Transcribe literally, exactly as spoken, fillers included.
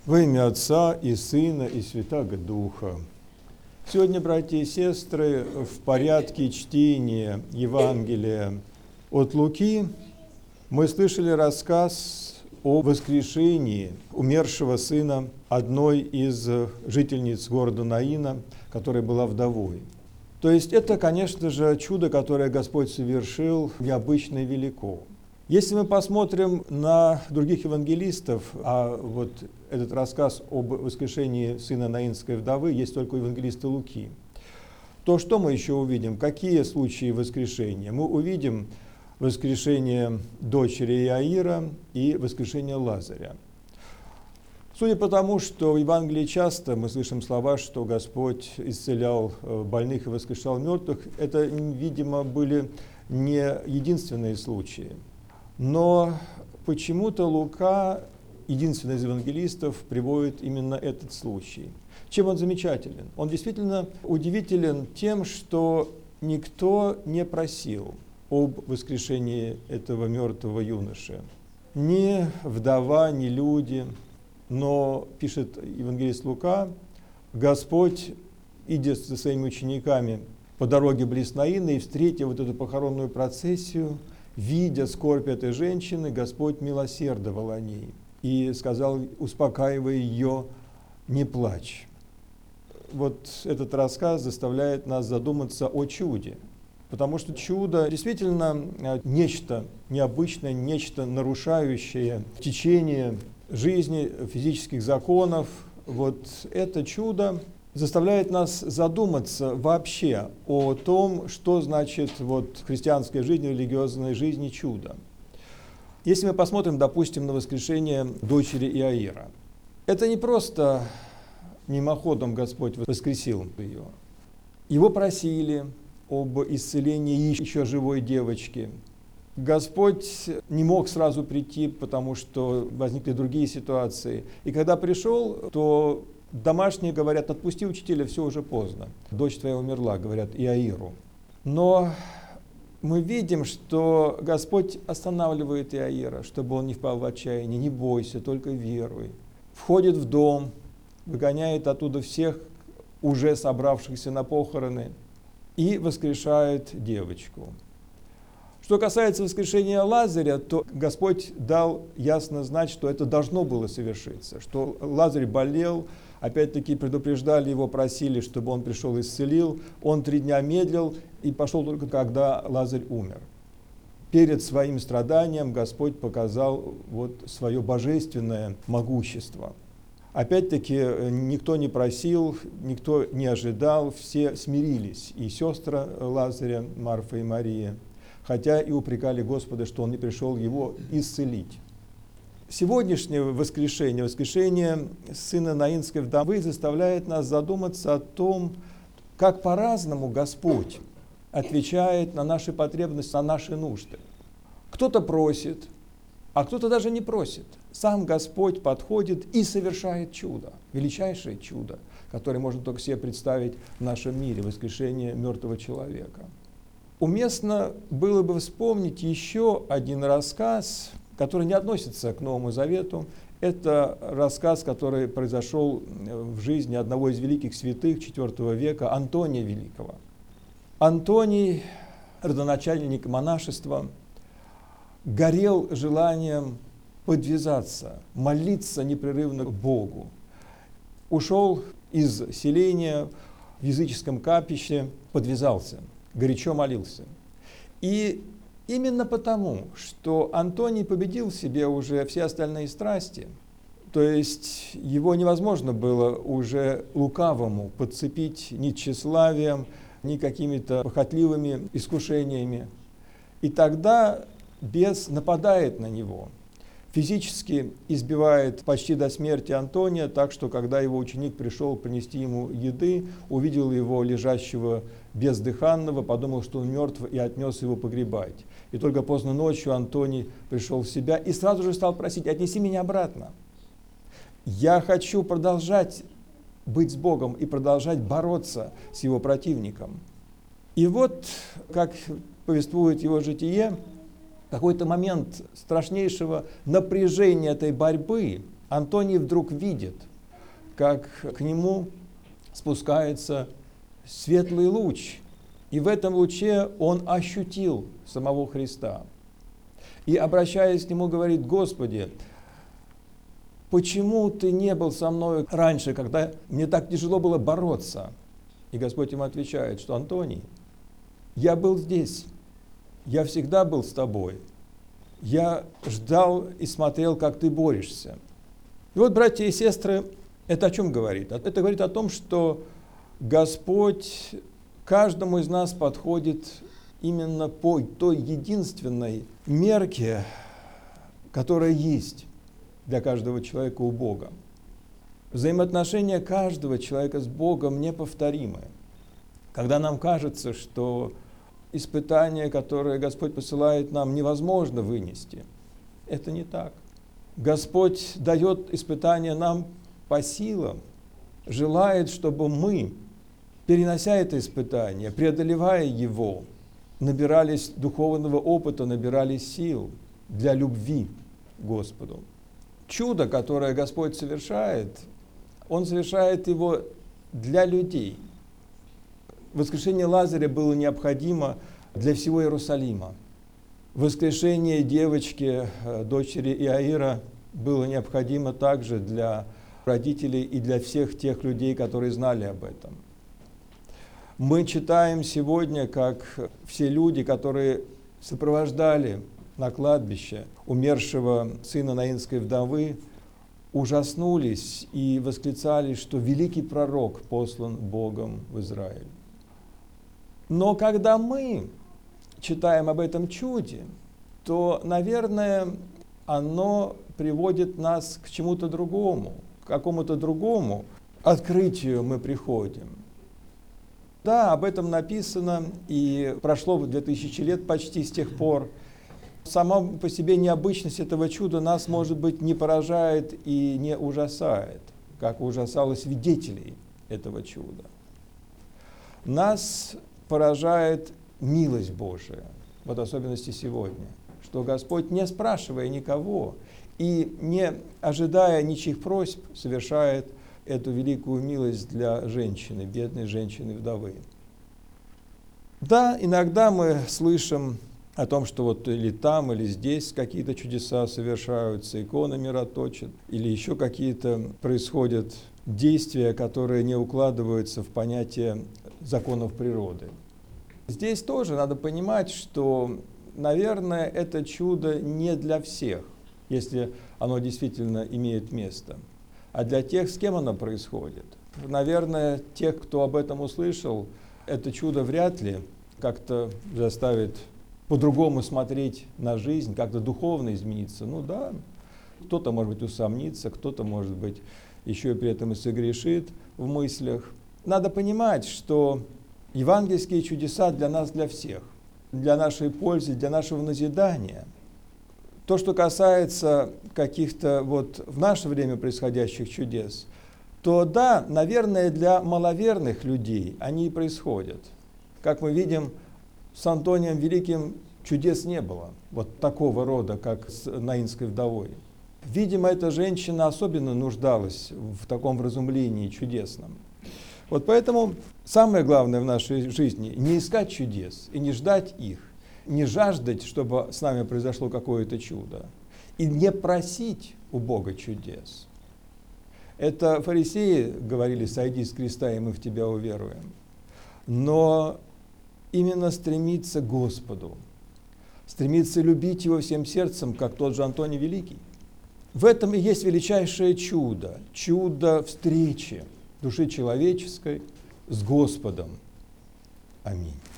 Во имя Отца и Сына и Святаго Духа. Сегодня, братья и сестры, в порядке чтения Евангелия от Луки мы слышали рассказ о воскрешении умершего сына одной из жительниц города Наина, которая была вдовой. То есть это, конечно же, чудо, которое Господь совершил, необычно и велико. Если мы посмотрим на других евангелистов, а вот этот рассказ об воскрешении сына наинской вдовы есть только у евангелиста Луки, то что мы еще увидим? Какие случаи воскрешения? Мы увидим воскрешение дочери Иаира и воскрешение Лазаря. Судя по тому, что в Евангелии часто мы слышим слова, что Господь исцелял больных и воскрешал мертвых, это, видимо, были не единственные случаи. Но почему-то Лука, единственный из евангелистов, приводит именно этот случай. Чем он замечателен? Он действительно удивителен тем, что никто не просил об воскрешении этого мертвого юноши. Ни вдова, ни люди. Но, пишет евангелист Лука, Господь, идя со своими учениками по дороге близ Наина и встретив вот эту похоронную процессию, видя скорбь этой женщины, Господь милосердовал о ней и сказал, успокаивая ее, не плачь. Вот этот рассказ заставляет нас задуматься о чуде, потому что чудо действительно нечто необычное, нечто нарушающее течение жизни, физических законов. Вот это чудо заставляет нас задуматься вообще о том, что значит вот в христианской жизни, религиозной жизни чудо. Если мы посмотрим, допустим, на воскрешение дочери Иаира, это не просто мимоходом Господь воскресил ее. Его просили об исцелении еще живой девочки. Господь не мог сразу прийти, потому что возникли другие ситуации. И когда пришел, то домашние говорят, отпусти учителя, все уже поздно. Дочь твоя умерла, говорят Иаиру. Но мы видим, что Господь останавливает Иаира, чтобы он не впал в отчаяние. Не бойся, только веруй. Входит в дом, выгоняет оттуда всех уже собравшихся на похороны и воскрешает девочку. Что касается воскрешения Лазаря, то Господь дал ясно знать, что это должно было совершиться, что Лазарь болел, опять-таки предупреждали его, просили, чтобы он пришел и исцелил. Он три дня медлил и пошел только когда Лазарь умер. Перед своим страданием Господь показал вот свое божественное могущество. Опять-таки никто не просил, никто не ожидал, все смирились. И сестры Лазаря, Марфа и Мария, хотя и упрекали Господа, что он не пришел его исцелить. Сегодняшнее воскрешение, воскрешение сына наинской вдовы заставляет нас задуматься о том, как по-разному Господь отвечает на наши потребности, на наши нужды. Кто-то просит, а кто-то даже не просит. Сам Господь подходит и совершает чудо, величайшее чудо, которое можно только себе представить в нашем мире, воскрешение мертвого человека. Уместно было бы вспомнить еще один рассказ, который не относится к Новому Завету. Это рассказ, который произошел в жизни одного из великих святых четвёртого века, Антония Великого. Антоний, родоначальник монашества, горел желанием подвязаться, молиться непрерывно к Богу. Ушел из селения в языческом капище, подвязался, горячо молился. И именно потому, что Антоний победил в себе уже все остальные страсти, то есть его невозможно было уже лукавому подцепить ни тщеславием, ни какими-то похотливыми искушениями. И тогда бес нападает на него, физически избивает почти до смерти Антония, так что когда его ученик пришел принести ему еды, увидел его лежащего бездыханного, подумал, что он мертв, и отнес его погребать. И только поздно ночью Антоний пришел в себя и сразу же стал просить, отнеси меня обратно. Я хочу продолжать быть с Богом и продолжать бороться с его противником. И вот, как повествует его житие, какой-то момент страшнейшего напряжения этой борьбы Антоний вдруг видит, как к нему спускается светлый луч, и в этом луче он ощутил самого Христа. И, обращаясь к нему, говорит: Господи, почему ты не был со мной раньше, когда мне так тяжело было бороться? И Господь ему отвечает, что: Антоний, я был здесь, я всегда был с тобой, я ждал и смотрел, как ты борешься. И вот, братья и сестры, это о чем говорит? Это говорит о том, что Господь каждому из нас подходит именно по той единственной мерке, которая есть для каждого человека у Бога. Взаимоотношения каждого человека с Богом неповторимы. Когда нам кажется, что испытания, которые Господь посылает нам, невозможно вынести, это не так. Господь дает испытания нам по силам, желает, чтобы мы, перенося это испытание, преодолевая его, набирались духовного опыта, набирались сил для любви к Господу. Чудо, которое Господь совершает, Он совершает его для людей. Воскрешение Лазаря было необходимо для всего Иерусалима. Воскрешение девочки, дочери Иаира, было необходимо также для родителей и для всех тех людей, которые знали об этом. Мы читаем сегодня, как все люди, которые сопровождали на кладбище умершего сына наинской вдовы, ужаснулись и восклицали, что великий пророк послан Богом в Израиль. Но когда мы читаем об этом чуде, то, наверное, оно приводит нас к чему-то другому, к какому-то другому открытию мы приходим. Да, об этом написано, и прошло две тысячи лет почти с тех пор. Сама по себе необычность этого чуда нас, может быть, не поражает и не ужасает, как ужасало свидетелей этого чуда. Нас поражает милость Божия, вот в особенности сегодня, что Господь, не спрашивая никого и не ожидая ничьих просьб, совершает эту великую милость для женщины, бедной женщины-вдовы. Да, иногда мы слышим о том, что вот или там, или здесь какие-то чудеса совершаются, иконы мироточат, или еще какие-то происходят действия, которые не укладываются в понятие законов природы. Здесь тоже надо понимать, что, наверное, это чудо не для всех, если оно действительно имеет место, а для тех, с кем оно происходит. Наверное, тех, кто об этом услышал, это чудо вряд ли как-то заставит по-другому смотреть на жизнь, как-то духовно измениться. Ну да, кто-то, может быть, усомнится, кто-то, может быть, еще и при этом и согрешит в мыслях. Надо понимать, что евангельские чудеса для нас, для всех, для нашей пользы, для нашего назидания. То, что касается каких-то вот в наше время происходящих чудес, то да, наверное, для маловерных людей они и происходят. Как мы видим, с Антонием Великим чудес не было, вот такого рода, как с наинской вдовой. Видимо, эта женщина особенно нуждалась в таком вразумлении чудесном. Вот поэтому самое главное в нашей жизни — не искать чудес и не ждать их, не жаждать, чтобы с нами произошло какое-то чудо, и не просить у Бога чудес. Это фарисеи говорили: «Сойди с креста, и мы в тебя уверуем». Но именно стремиться к Господу, стремиться любить Его всем сердцем, как тот же Антоний Великий. В этом и есть величайшее чудо, чудо встречи души человеческой с Господом. Аминь.